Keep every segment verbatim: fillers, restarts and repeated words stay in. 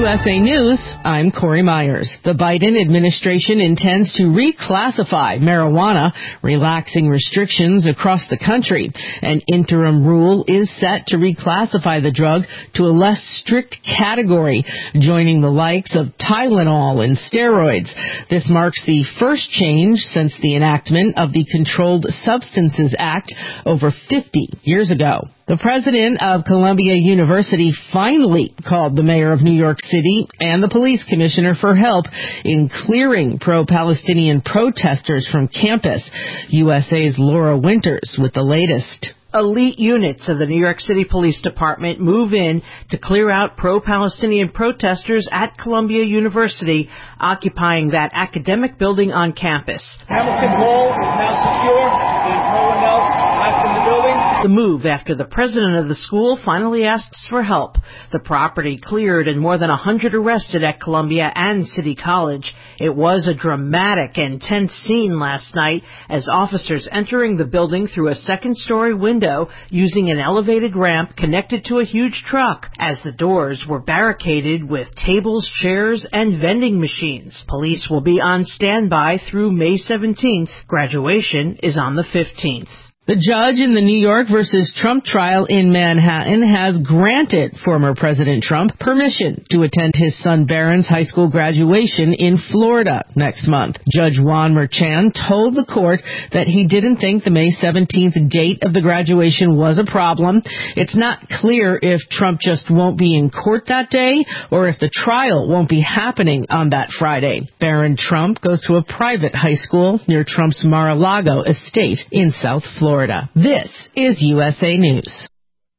S A News, I'm Corey Myers. The Biden administration intends to reclassify marijuana, relaxing restrictions across the country. An interim rule is set to reclassify the drug to a less strict category, joining the likes of Tylenol and steroids. This marks the first change since the enactment of the Controlled Substances Act over fifty years ago. The president of Columbia University finally called the mayor of New York City and the police commissioner for help in clearing pro-Palestinian protesters from campus. U S A's Laura Winters with the latest. Elite units of the New York City Police Department move in to clear out pro-Palestinian protesters at Columbia University, occupying that academic building on campus. Hamilton Hall is now secure. There's no one else left in the building. The move after the president of the school finally asks for help. The property cleared and more than one hundred arrested at Columbia and City College. It was a dramatic and tense scene last night as officers entering the building through a second-story window using an elevated ramp connected to a huge truck as the doors were barricaded with tables, chairs, and vending machines. Police will be on standby through May seventeenth. Graduation is on the fifteenth. The judge in the New York versus Trump trial in Manhattan has granted former President Trump permission to attend his son Barron's high school graduation in Florida next month. Judge Juan Merchan told the court that he didn't think the May seventeenth date of the graduation was a problem. It's not clear if Trump just won't be in court that day or if the trial won't be happening on that Friday. Barron Trump goes to a private high school near Trump's Mar-a-Lago estate in South Florida. This is U S A News.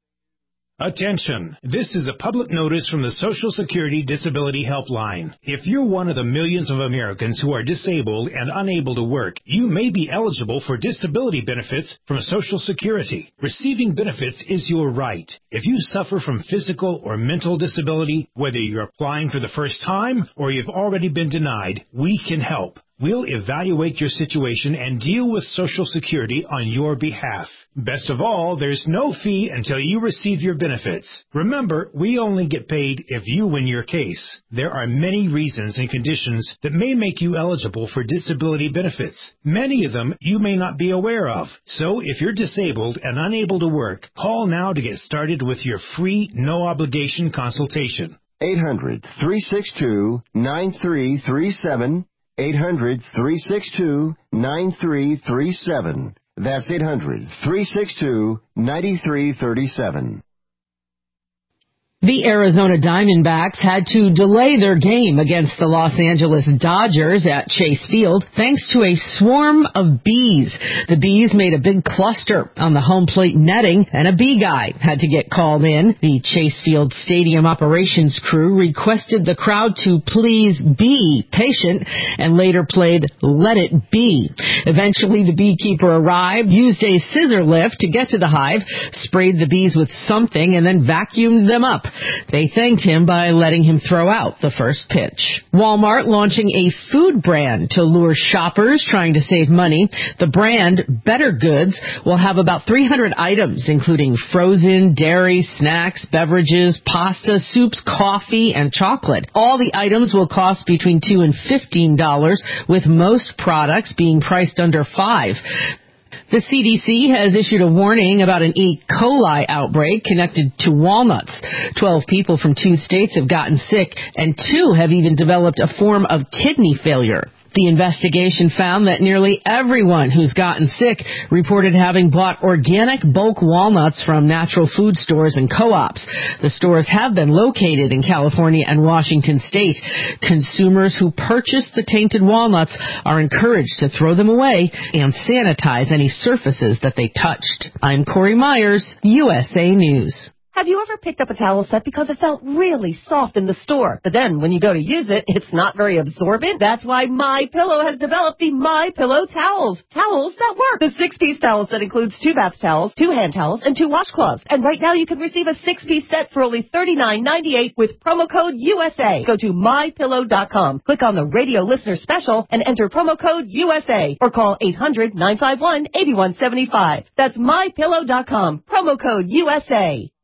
Attention! This is a public notice from the Social Security Disability Helpline. If you're one of the millions of Americans who are disabled and unable to work, you may be eligible for disability benefits from Social Security. Receiving benefits is your right. If you suffer from physical or mental disability, whether you're applying for the first time or you've already been denied, we can help. We'll evaluate your situation and deal with Social Security on your behalf. Best of all, there's no fee until you receive your benefits. Remember, we only get paid if you win your case. There are many reasons and conditions that may make you eligible for disability benefits. Many of them you may not be aware of. So if you're disabled and unable to work, call now to get started with your free, no-obligation consultation. eight hundred, three six two, nine three three seven. eight hundred, three six two, nine three three seven. That's eight hundred, three six two, nine three three seven. The Arizona Diamondbacks had to delay their game against the Los Angeles Dodgers at Chase Field thanks to a swarm of bees. The bees made a big cluster on the home plate netting, and a bee guy had to get called in. The Chase Field Stadium operations crew requested the crowd to please be patient and later played Let It Be. Eventually, the beekeeper arrived, used a scissor lift to get to the hive, sprayed the bees with something, and then vacuumed them up. They thanked him by letting him throw out the first pitch. Walmart launching a food brand to lure shoppers trying to save money. The brand, Better Goods, will have about three hundred items, including frozen, dairy, snacks, beverages, pasta, soups, coffee, and chocolate. All the items will cost between two dollars and fifteen dollars, with most products being priced under five dollars. The C D C has issued a warning about an E. coli outbreak connected to walnuts. Twelve people from two states have gotten sick, and two have even developed a form of kidney failure. The investigation found that nearly everyone who's gotten sick reported having bought organic bulk walnuts from natural food stores and co-ops. The stores have been located in California and Washington state. Consumers who purchase the tainted walnuts are encouraged to throw them away and sanitize any surfaces that they touched. I'm Corey Myers, U S A News. Have you ever picked up a towel set because it felt really soft in the store, but then when you go to use it, it's not very absorbent? That's why MyPillow has developed the MyPillow towels. Towels that work. The six-piece towel set includes two bath towels, two hand towels, and two washcloths. And right now you can receive a six-piece set for only thirty-nine ninety-eight with promo code U S A. Go to my pillow dot com, click on the radio listener special, and enter promo code U S A, or call eight hundred, nine five one, eight one seven five. That's my pillow dot com, promo code U S A.